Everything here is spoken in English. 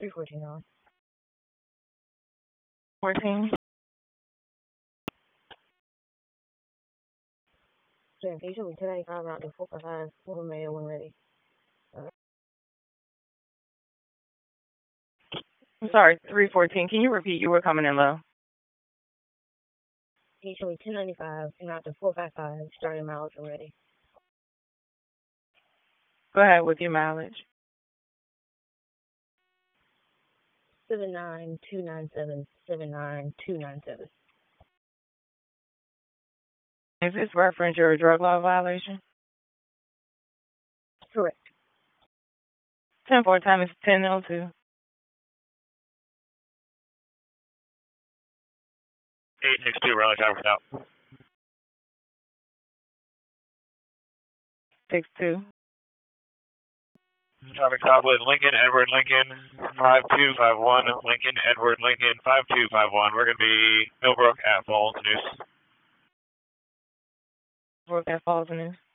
314 on. 14. So, can you show me 1095 route to 455, over mail when ready? I'm sorry, 314. Can you repeat? You were coming in low. Can you show me 1095 and route to 455, starting miles when ready? Go ahead with your mileage. 79297, 79297. Is this reference your drug law violation? Correct. 10-4 time is 10:02. 862, Raleigh Traffic out. 62. Traffic stop with Lincoln, Edward Lincoln, 5251, Lincoln, Edward Lincoln, 5251. We're going to be Millbrook at Falls News. Brook at Falls News.